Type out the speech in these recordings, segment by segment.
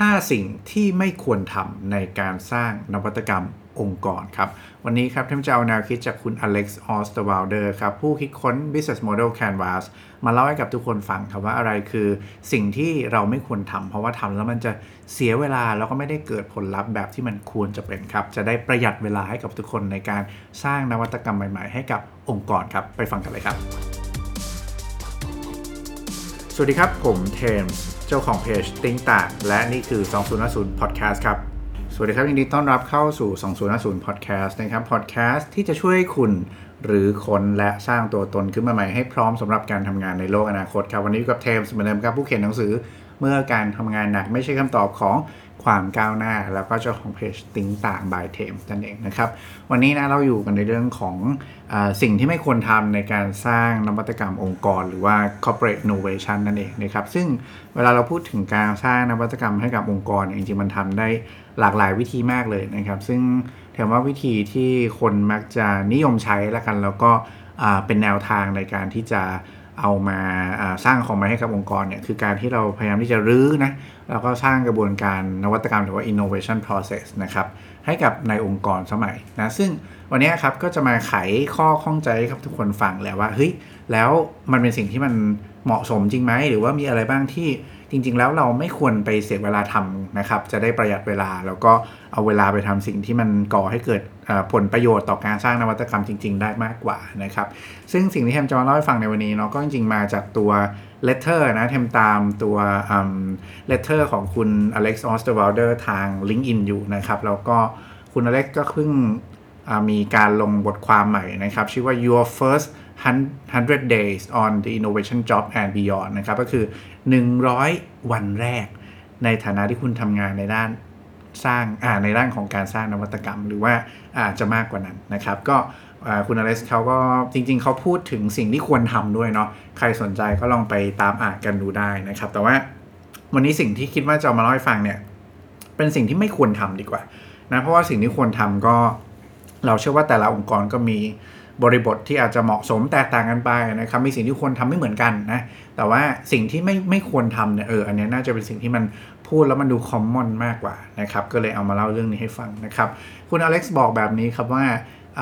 5 สิ่งที่ไม่ควรทำในการสร้างนวัตกรรมองค์กรครับวันนี้ครับท่านจะเอาแนวคิดจากคุณอเล็กซ์ ออสเตอร์วาลเดอร์ครับผู้คิดค้น Business Model Canvas มาเล่าให้กับทุกคนฟังครับว่าอะไรคือสิ่งที่เราไม่ควรทำเพราะว่าทำแล้วมันจะเสียเวลาแล้วก็ไม่ได้เกิดผลลัพธ์แบบที่มันควรจะเป็นครับจะได้ประหยัดเวลาให้กับทุกคนในการสร้างนวัตกรรมใหม่ๆให้กับองค์กรครับไปฟังกันเลยครับสวัสดีครับผมเทมส์เจ้าของเพจติ้งต่างและนี่คือ2050 Podcast ครับสวัสดีครับยินดีต้อนรับเข้าสู่2050 Podcast นะครับ Podcast ที่จะช่วยคุณหรือคนและสร้างตัวตนขึ้นมาใหม่ให้พร้อมสำหรับการทำงานในโลกอนาคตครับวันนี้อยู่กับเทมส์เหมือนเดิมครับผู้เขียนหนังสือเมื่อการทำงานหนักไม่ใช่คำตอบของความก้าวหน้าแล้วก็เจ้าของเพจติ้งต่าง by เทมส์นั่นเองนะครับวันนี้นะเราอยู่กันในเรื่องของสิ่งที่ไม่ควรทำในการสร้างนวัตกรรมองค์กรหรือว่า corporate innovation นั่นเองนะครับซึ่งเวลาเราพูดถึงการสร้างนวัตกรรมให้กับองค์กรจริงๆมันทำได้หลากหลายวิธีมากเลยนะครับซึ่งถือว่าวิธีที่คนมักจะนิยมใช้แล้วกันแล้วก็เป็นแนวทางในการที่จะเอามาสร้างของใหม่ให้กับองค์กรเนี่ยคือการที่เราพยายามที่จะรื้อนะแล้วก็สร้างกระบวนการนวัตกรรมหรือว่า innovation process นะครับให้กับในองค์กรสมัยนะซึ่งวันนี้ครับก็จะมาไขข้อข้องใจให้กับทุกคนฟังแล้วว่าเฮ้ยแล้วมันเป็นสิ่งที่มันเหมาะสมจริงไหมหรือว่ามีอะไรบ้างที่จริงๆแล้วเราไม่ควรไปเสียเวลาทำนะครับจะได้ประหยัดเวลาแล้วก็เอาเวลาไปทำสิ่งที่มันก่อให้เกิดผลประโยชน์ต่อการสร้างนวัตกรรมจริงๆได้มากกว่านะครับซึ่งสิ่งที่แฮมจะมาเล่าให้ฟังในวันนี้เนาะก็จริงๆมาจากตัว letter นะแฮมตามตัวletter ของคุณอเล็กซ์ ออสเตอร์วาลเดอร์ทาง LinkedIn อยู่นะครับแล้วก็คุณอเล็กซ์ก็เพิ่งมีการลงบทความใหม่นะครับชื่อว่า Your First 100 Days on the Innovation Job and Beyond นะครับก็คือ100 วันแรกในฐานะที่คุณทำงานในด้านสร้างในด้านของการสร้างนวัตกรรมหรือว่าอาจจะมากกว่านั้นนะครับก็คุณอเล็กซ์เขาก็จริงๆเขาพูดถึงสิ่งที่ควรทำด้วยเนาะใครสนใจก็ลองไปตามอ่านกันดูได้นะครับแต่ว่าวันนี้สิ่งที่คิดว่าจะมาเล่าให้ฟังเนี่ยเป็นสิ่งที่ไม่ควรทำดีกว่านะเพราะว่าสิ่งที่ควรทำก็เราเชื่อว่าแต่ละองค์กรก็มีบริบทที่อาจจะเหมาะสมแตกต่างกันไปนะครับมีสิ่งที่ควรทำไม่เหมือนกันนะแต่ว่าสิ่งที่ไม่ควรทำเนี่ยอันนี้น่าจะเป็นสิ่งที่มันพูดแล้วมันดูคอมมอนมากกว่านะครับก็เลยเอามาเล่าเรื่องนี้ให้ฟังนะครับคุณอเล็กซ์บอกแบบนี้ครับว่า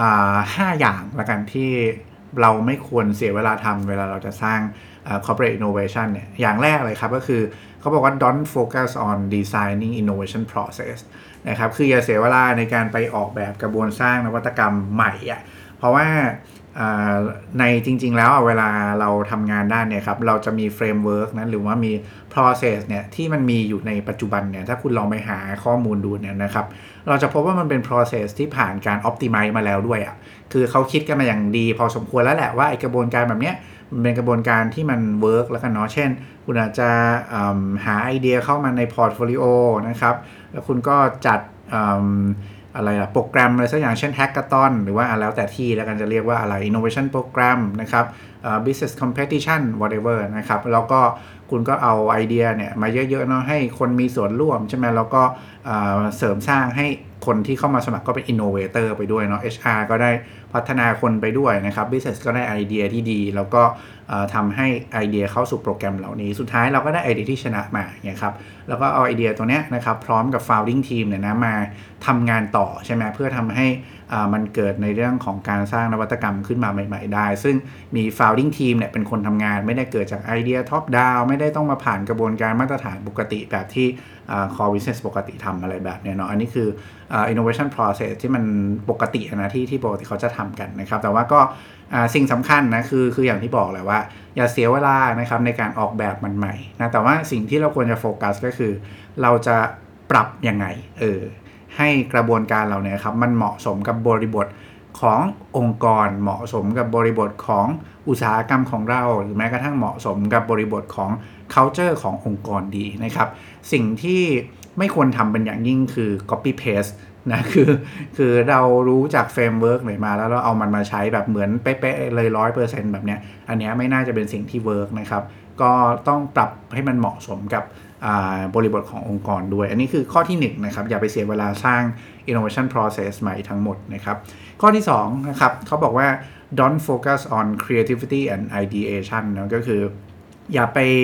5 อย่างละกันที่เราไม่ควรเสียเวลาทำเวลาเราจะสร้าง corporate innovation เนี่ยอย่างแรกเลยครับก็คือเขาบอกว่า don't focus on designing innovation process นะครับคืออย่าเสียเวลาในการไปออกแบบกระบวนสร้างนวัตกรรมใหม่เพราะว่าในจริงๆแล้วเวลาเราทำงานด้านเนี่ยครับเราจะมีเฟรมเวิร์กนะหรือว่ามี process เนี่ยที่มันมีอยู่ในปัจจุบันเนี่ยถ้าคุณลองไปหาข้อมูลดูเนี่ยนะครับเราจะพบว่ามันเป็น process ที่ผ่านการ optimize มาแล้วด้วยคือเขาคิดกันมาอย่างดีพอสมควรแล้วแหละว่าไอกระบวนการแบบเนี้ยมันเป็นกระบวนการที่มันเวิร์กแล้วกันเนาะเช่นคุณอาจจะหาไอเดียเข้ามาในพอร์ตโฟลิโอนะครับแล้วคุณก็จัดอะไรล่ะโปรแกรมอะไรสักอย่างเช่น Hackathon หรือว่าแล้วแต่ที่แล้วกันจะเรียกว่าอะไร Innovation Program นะครับBusiness Competition whatever นะครับแล้วก็คุณก็เอาไอเดียเนี่ยมาเยอะๆเนาะให้คนมีส่วนร่วมใช่ไหมแล้วก็เสริมสร้างให้คนที่เข้ามาสมัครก็เป็น Innovator ไปด้วยเนาะ HR ก็ได้พัฒนาคนไปด้วยนะครับ Business ก็ได้ไอเดียที่ดีแล้วก็ทำให้ไอเดียเข้าสู่โปรแกรมเหล่านี้สุดท้ายเราก็ได้ไอเดียที่ชนะมาเนี่ยครับแล้วก็เอาไอเดียตัวเนี้ยนะครับพร้อมกับ founding team เนี่ยนะมาทำงานต่อใช่ไหมเพื่อทำให้มันเกิดในเรื่องของการสร้างนวัตกรรมขึ้นมาใหม่ๆได้ซึ่งมี founding team เนี่ยเป็นคนทำงานไม่ได้เกิดจากไอเดีย top down ไม่ได้ต้องมาผ่านกระบวนการมาตรฐานปกติแบบที่core business ปกติทำอะไรแบบเนี้ยเนาะอันนี้คือinnovation process ที่มันปกตินะที่ปกติเขาจะทำกันนะครับแต่ว่าก็สิ่งสำคัญนะคืออย่างที่บอกแหละว่าอย่าเสียเวลานะครับในการออกแบบมันใหม่นะแต่ว่าสิ่งที่เราควรจะโฟกัสก็คือเราจะปรับยังไงให้กระบวนการเราเนี่ยครับมันเหมาะสมกับบริบทขององค์กรเหมาะสมกับบริบทของอุตสาหกรรมของเราหรือแม้กระทั่งเหมาะสมกับบริบทของ culture ขององค์กรดีนะครับสิ่งที่ไม่ควรทำเป็นอย่างยิ่งคือ copy paste นะคือเรารู้จากเฟรมเวิร์กไหนมาแล้วเราเอามันมาใช้แบบเหมือนเป๊ะๆเลย 100% แบบเนี้ยอันนี้ไม่น่าจะเป็นสิ่งที่เวิร์กนะครับก็ต้องปรับให้มันเหมาะสมกับบริบทขององค์กรด้วยอันนี้คือข้อที่1นะครับอย่าไปเสียเวลาสร้าง innovation process ใหม่ทั้งหมดนะครับข้อที่2นะครับเขาบอกว่า don't focus on creativity and ideation นะก็คืออย่าไป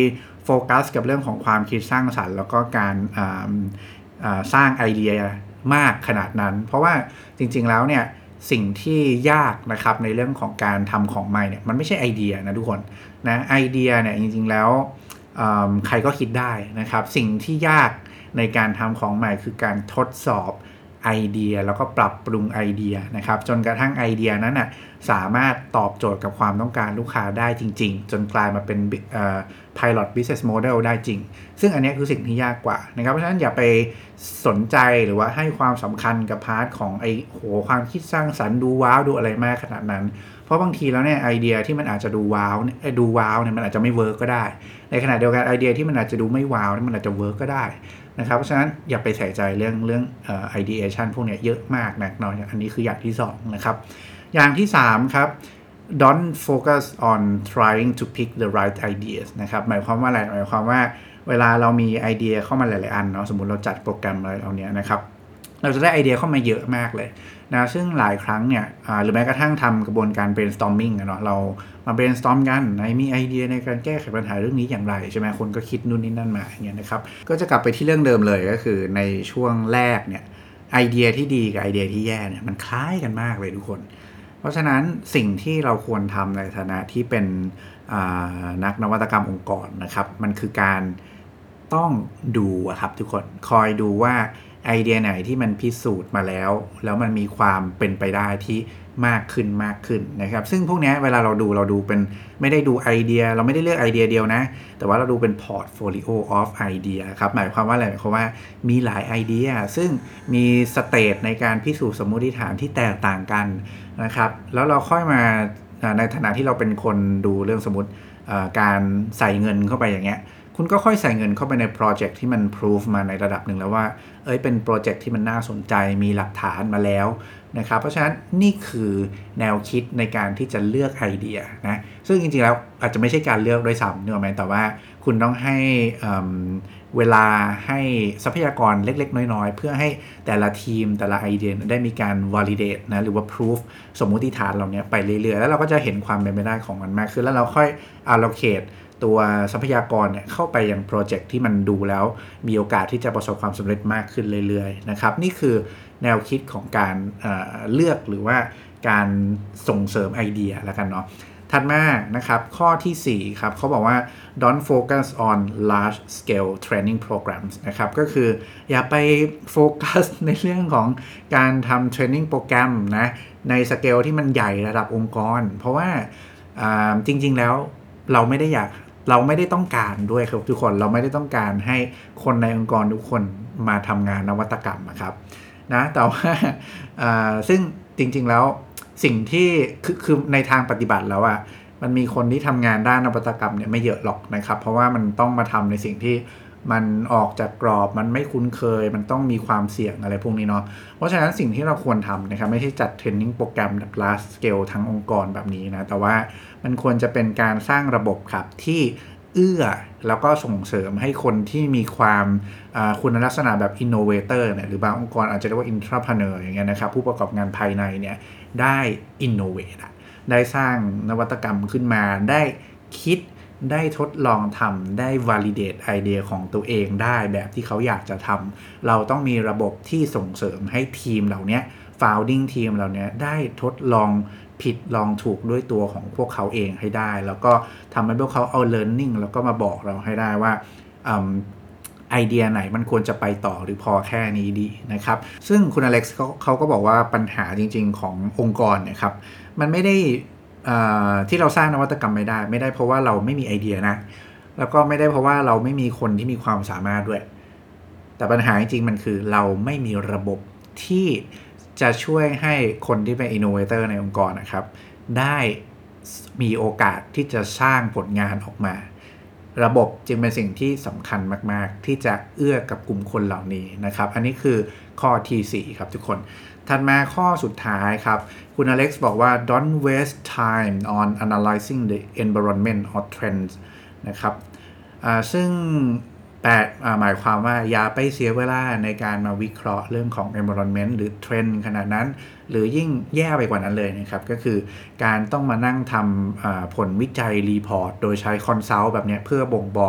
โฟกัสกับเรื่องของความคิดสร้างสรรค์แล้วก็การสร้างไอเดียมากขนาดนั้นเพราะว่าจริงๆแล้วเนี่ยสิ่งที่ยากนะครับในเรื่องของการทำของใหม่เนี่ยมันไม่ใช่ไอเดียนะทุกคนนะไอเดียเนี่ยจริงๆแล้วใครก็คิดได้นะครับสิ่งที่ยากในการทำของใหม่คือการทดสอบไอเดียแล้วก็ปรับปรุงไอเดียนะครับจนกระทั่งไอเดียนั้นน่ะสามารถตอบโจทย์กับความต้องการลูกค้าได้จริงๆจนกลายมาเป็นpilot business model ได้จริงซึ่งอันนี้คือสิ่งที่ยากกว่านะครับเพราะฉะนั้นอย่าไปสนใจหรือว่าให้ความสำคัญกับพาร์ทของความคิดสร้างสรรค์ดูว้าวดูอะไรมากขนาดนั้นเพราะบางทีแล้วเนี่ยไอเดียที่มันอาจจะดูว้าวเนี่ยมันอาจจะไม่เวิร์กก็ได้ในขณะเดียวกันไอเดียที่มันอาจจะดูไม่ว้าวมันอาจจะเวิร์กก็ได้นะครับเพราะฉะนั้นอย่าไปใส่ใจเรื่องideation พวกนี้เยอะมากนะเนาะอันนี้คืออย่างที่2นะครับอย่างที่3ครับ don't focus on trying to pick the right ideas นะครับหมายความว่าอะไรหมายความว่าเวลาเรามีไอเดียเข้ามาหลายๆอันเนาะสมมุติเราจัดโปรแกรมอะไรเอาเนี้ยนะครับเราจะได้ไอเดียเข้ามาเยอะมากเลยนะซึ่งหลายครั้งเนี่ยหรือแม้กระทั่งทำกระบวนการ brainstorming เนาะเรามา brainstorm กันมีไอเดียในการแก้ไขปัญหาเรื่องนี้อย่างไรใช่ไหมคนก็คิดนู่นนี่นั่นมาอย่างเงี้ยนะครับก็จะกลับไปที่เรื่องเดิมเลยก็คือในช่วงแรกเนี่ยไอเดียที่ดีกับไอเดียที่แย่เนี่ยมันคล้ายกันมากเลยทุกคนเพราะฉะนั้นสิ่งที่เราควรทำในฐานะที่เป็นนักนวัตกรรมองค์กรนะครับมันคือการต้องดูครับทุกคนคอยดูว่าไอเดียไหนที่มันพิสูจน์มาแล้วมันมีความเป็นไปได้ที่มากขึ้นนะครับซึ่งพวกนี้เวลาเราดูเป็นไม่ได้ดูไอเดียเราไม่ได้เลือกไอเดียเดียวนะแต่ว่าเราดูเป็น portfolio of idea ครับหมายความว่าอะไรหมายความว่ามีหลายไอเดียซึ่งมีสเตจในการพิสูจน์สมมติฐานที่แตกต่างกันนะครับแล้วเราค่อยมาในฐานะที่เราเป็นคนดูเรื่องสมมติการใส่เงินเข้าไปอย่างเงี้ยคุณก็ค่อยใส่เงินเข้าไปในโปรเจกต์ที่มันพิสูจมาในระดับหนึ่งแล้วว่าเป็นโปรเจกต์ที่มันน่าสนใจมีหลักฐานมาแล้วนะครับเพราะฉะนั้นนี่คือแนวคิดในการที่จะเลือกไอเดียนะซึ่งจริงๆแล้วอาจจะไม่ใช่การเลือกด้วยซ้ำนึกออกไหมแต่ว่าคุณต้องให้เวลาให้ทรัพยากรเล็กๆน้อยๆเพื่อให้แต่ละทีมแต่ละไอเดียได้มีการ validate นะหรือว่า proof สมมุติฐานเหล่านี้ไปเรื่อยๆแล้วเราก็จะเห็นความเป็นไปได้ของมันมากขึ้นแล้วเราค่อย allocate ตัวทรัพยากรเนี่ยเข้าไปยังโปรเจกต์ที่มันดูแล้วมีโอกาสที่จะประสบความสำเร็จมากขึ้นเรื่อยๆนะครับนี่คือแนวคิดของการเลือกหรือว่าการส่งเสริมไอเดียแล้วกันเนาะถัดมานะครับข้อที่4ครับเขาบอกว่า don't focus on large scale training programs นะครับก็คืออย่าไปโฟกัสในเรื่องของการทำ training โปรแกรมนะในสเกลที่มันใหญ่ระดับองค์กรเพราะว่าจริงๆแล้วเราไม่ได้ต้องการด้วยครับทุกคนเราไม่ได้ต้องการให้คนในองค์กรทุกคนมาทำงานนวัตกรรมนะครับนะแต่ว่าซึ่งจริงๆแล้วสิ่งที่คือในทางปฏิบัติแล้วอ่ะมันมีคนที่ทำงานด้านนวัตกรรมเนี่ยไม่เยอะหรอกนะครับเพราะว่ามันต้องมาทำในสิ่งที่มันออกจากกรอบมันไม่คุ้นเคยมันต้องมีความเสี่ยงอะไรพวกนี้เนาะเพราะฉะนั้นสิ่งที่เราควรทำนะครับไม่ใช่จัดเทรนนิ่งโปรแกรมแบบ large scale ทั้งองค์กรแบบนี้นะแต่ว่ามันควรจะเป็นการสร้างระบบครับที่เอื้อแล้วก็ส่งเสริมให้คนที่มีความคุณลักษณะแบบ innovator เนี่ยหรือบางองค์กรอาจจะเรียกว่า intrapreneur อย่างเงี้ยนะครับผู้ประกอบงานภายในเนี่ยได้ innovate ได้สร้างนวัตกรรมขึ้นมาได้คิดได้ทดลองทำได้ validate ไอเดียของตัวเองได้แบบที่เขาอยากจะทำเราต้องมีระบบที่ส่งเสริมให้ทีมเหล่านี้ founding ทีมเหล่านี้ได้ทดลองผิดลองถูกด้วยตัวของพวกเขาเองให้ได้แล้วก็ทำให้พวกเขาเอา learning แล้วก็มาบอกเราให้ได้ว่าไอเดียไหนมันควรจะไปต่อหรือพอแค่นี้ดีนะครับซึ่งคุณอเล็กซ์เขาก็บอกว่าปัญหาจริงๆขององค์กรเนี่ยครับมันไม่ได้ที่เราสร้างนวัตกรรมไม่ได้เพราะว่าเราไม่มีไอเดียนะแล้วก็ไม่ได้เพราะว่าเราไม่มีคนที่มีความสามารถด้วยแต่ปัญหาจริงๆมันคือเราไม่มีระบบที่จะช่วยให้คนที่เป็น innovator ในองค์กรนะครับได้มีโอกาสที่จะสร้างผลงานออกมาระบบจึงเป็นสิ่งที่สำคัญมากๆที่จะเอื้อกับกลุ่มคนเหล่านี้นะครับอันนี้คือข้อที่4ครับทุกคนถัดมาข้อสุดท้ายครับคุณอเล็กซ์บอกว่า don't waste time on analyzing the environment or trends นะครับซึ่งหมายความว่าอย่าไปเสียเวลาในการมาวิเคราะห์เรื่องของ environment หรือเทรนด์ขนาดนั้นหรือยิ่งแย่ไปกว่านั้นเลยนะครับก็คือการต้องมานั่งทำผลวิจัยรีพอร์ตโดยใช้คอนซัลท์แบบนี้เพื่อบ่งบอก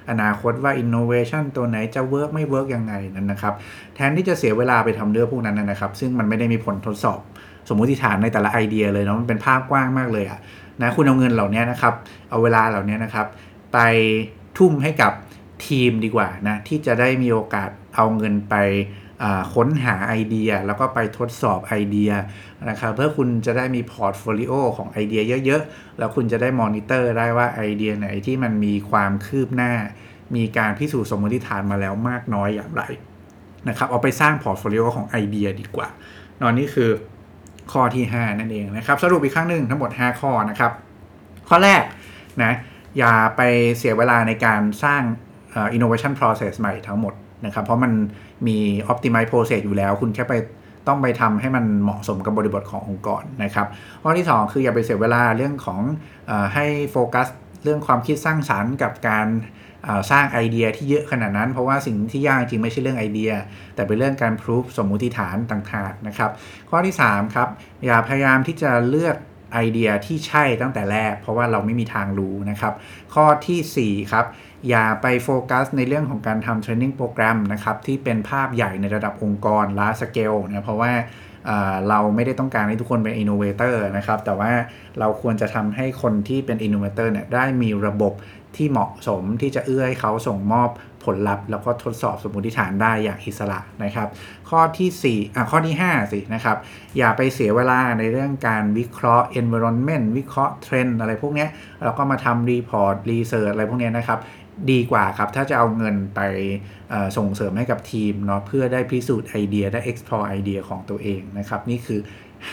อนาคตว่า innovation ตัวไหนจะ work ไม่ work ยังไงนั่นนะครับแทนที่จะเสียเวลาไปทำเรื่องพวกนั้นนะครับซึ่งมันไม่ได้มีผลทดสอบสมมุติฐานในแต่ละไอเดียเลยเนาะมันเป็นภาพกว้างมากเลยนะคุณเอาเงินเหล่านี้นะครับเอาเวลาเหล่านี้นะครับไปทุ่มให้กับทีมดีกว่านะที่จะได้มีโอกาสเอาเงินไปค้นหาไอเดียแล้วก็ไปทดสอบไอเดียนะครับเพื่อคุณจะได้มีพอร์ตโฟลิโอของไอเดียเยอะๆแล้วคุณจะได้มอนิเตอร์ได้ว่าไอเดียไหนที่มันมีความคืบหน้ามีการพิสูจน์สมมติฐานมาแล้วมากน้อยอย่างไรนะครับเอาไปสร้างพอร์ตโฟลิโอของไอเดียดีกว่านี่คือข้อที่5นั่นเองนะครับสรุปอีกครั้งหนึ่งทั้งหมด5ข้อนะครับข้อแรกนะอย่าไปเสียเวลาในการสร้างinnovation process ใหม่ทั้งหมดนะครับเพราะมันมี optimize process อยู่แล้วคุณแค่ต้องไปทำให้มันเหมาะสมกับบริบทขององค์กรนะครับข้อที่2คืออย่าไปเสียเวลาเรื่องของให้โฟกัสเรื่องความคิดสร้างสรรค์กับการสร้างไอเดียที่เยอะขนาดนั้นเพราะว่าสิ่งที่ยากจริงไม่ใช่เรื่องไอเดียแต่เป็นเรื่องการพิสูจน์สมมุติฐานต่างๆนะครับข้อที่3ครับอย่าพยายามที่จะเลือกไอเดียที่ใช่ตั้งแต่แรกเพราะว่าเราไม่มีทางรู้นะครับข้อที่4ครับอย่าไปโฟกัสในเรื่องของการทำเทรนนิ่งโปรแกรมนะครับที่เป็นภาพใหญ่ในระดับองค์กร large scale นะเพราะว่าเราไม่ได้ต้องการให้ทุกคนเป็น innovator นะครับแต่ว่าเราควรจะทำให้คนที่เป็น innovator เนี่ยได้มีระบบที่เหมาะสมที่จะเอื้อให้เขาส่งมอบผลลัพธ์แล้วก็ทดสอบสมมติฐานได้อย่างอิสระนะครับข้อที่ข้อที่5สินะครับอย่าไปเสียเวลาในเรื่องการวิเคราะห์ environment วิเคราะห์เทรนด์อะไรพวกนี้แล้วก็มาทำรีพอร์ตรีเสิร์ชอะไรพวกนี้นะครับดีกว่าครับถ้าจะเอาเงินไปส่งเสริมให้กับทีมเนาะเพื่อได้พิสูจน์ไอเดียได้ explore ไอเดียของตัวเองนะครับนี่คือ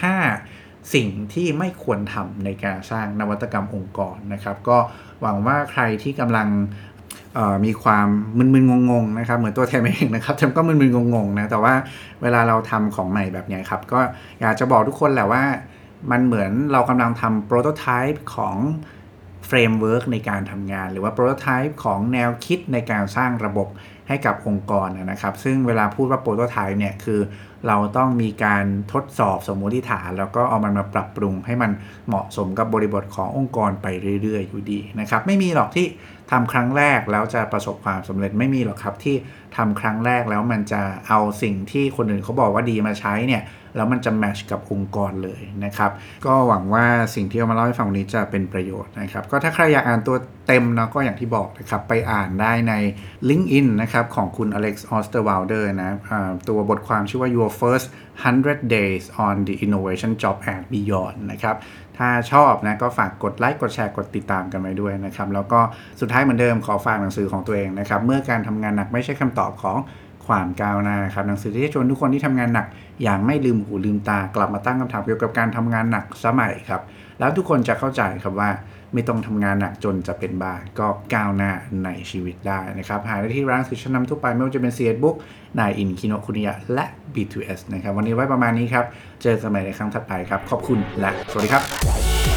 5สิ่งที่ไม่ควรทำในการสร้างนวัตกรรมองค์กรนะครับก็หวังว่าใครที่กำลังมีความมึนๆงงๆนะครับเหมือนตัวแทนเองนะครับแทนก็มึนๆงงๆนะแต่ว่าเวลาเราทำของใหม่แบบนี้ครับก็อยากจะบอกทุกคนแหละว่ามันเหมือนเรากำลังทำโปรโตไทป์ของเฟรมเวิร์กในการทำงานหรือว่าโปรโตไทป์ของแนวคิดในการสร้างระบบให้กับองค์กรนะครับซึ่งเวลาพูดว่าโปรโตไทป์เนี่ยคือเราต้องมีการทดสอบสมมติฐานแล้วก็เอามันมาปรับปรุงให้มันเหมาะสมกับบริบทขององค์กรไปเรื่อยๆอยู่ดีนะครับไม่มีหรอกที่ทำครั้งแรกแล้วจะประสบความสำเร็จไม่มีหรอกครับที่ทำครั้งแรกแล้วมันจะเอาสิ่งที่คนอื่นเขาบอกว่าดีมาใช้เนี่ยแล้วมันจะแมทช์กับองค์กรเลยนะครับก็หวังว่าสิ่งที่เอามาเล่าให้ฟังวันนี้จะเป็นประโยชน์นะครับก็ถ้าใครอยากอ่านตัวเต็มเนาะก็อย่างที่บอกนะครับไปอ่านได้ใน LinkedIn นะครับของคุณ Alex Osterwalder นะตัวบทความชื่อว่า Your First 100 Days on the Innovation Job and Beyond นะครับถ้าชอบนะก็ฝากกดไลค์กดแชร์กดติดตามกันไว้ด้วยนะครับแล้วก็สุดท้ายเหมือนเดิมขอฝากหนังสือของตัวเองนะครับเมื่อการทำงานหนักไม่ใช่คำตอบของความก้าวหน้าครับหนังสือที่จะชวนทุกคนที่ทำงานหนักอย่างไม่ลืมหูลืมตากลับมาตั้งคำถามเกี่ยวกับการทำงานหนักสมัยครับแล้วทุกคนจะเข้าใจครับว่าไม่ต้องทำงานหนักจนจะเป็นบ้าก็ก้าวหน้าในชีวิตได้นะครับหาได้ที่ร้านสื่อชั้นนำทั่วไปไม่ว่าจะเป็น CS Book นายอินคิโนะคุนิยะและ B2S นะครับวันนี้ไว้ประมาณนี้ครับเจอกันใหม่ในครั้งถัดไปครับขอบคุณและสวัสดีครับ